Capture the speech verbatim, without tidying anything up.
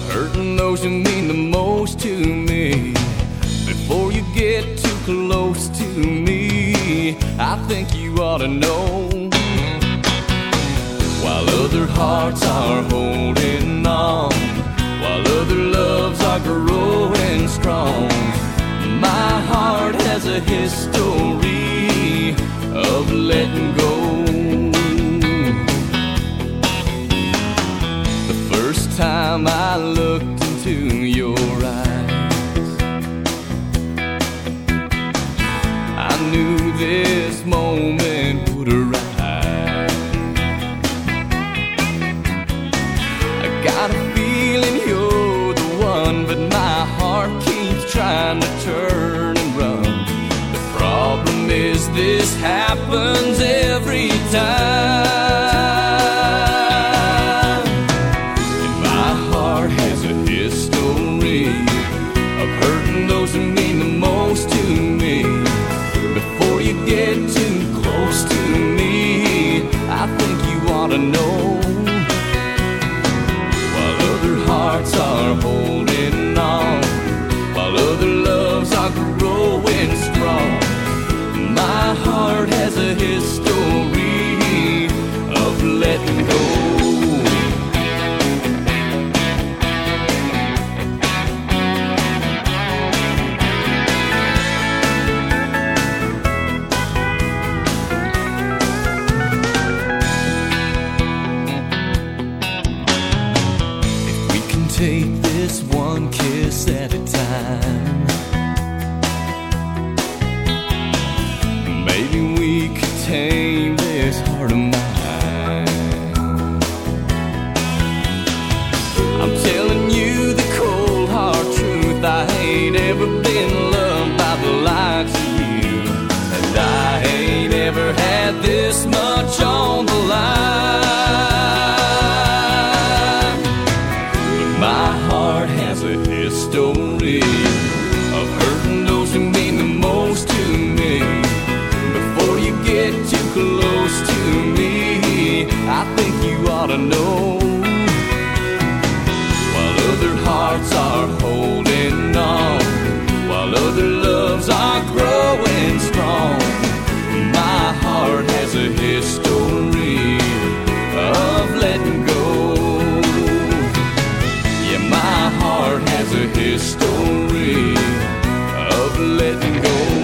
hurting those who mean the most to me. Before you get too close to me, I think you ought to know. While other hearts are holding on, while other loves are growing strong, my heart has a history of letting go. The first time I looked into your eyes, I knew this moment would arise. I got a feeling you're the one, but my heart keeps trying to turn and run. The problem is this happens every time, and my heart has a history of hurting those who mean the most to me. Before you get too close to me, I think you ought to know. While other hearts are holding on, while other loves are growing strong, my heart has a history of letting go. Take this one kiss at a time, maybe we could tame this heart of mine. I'm telling you the cold hard truth, I ain't ever been loved by the likes of you, and I ain't ever had this much on the line. My heart has a history of hurting those who mean the most to me. Before you get too close to me, I think you ought to know. While other hearts are holding on, while other loves are growing strong, my heart has a history of letting go. My heart has a history of letting go.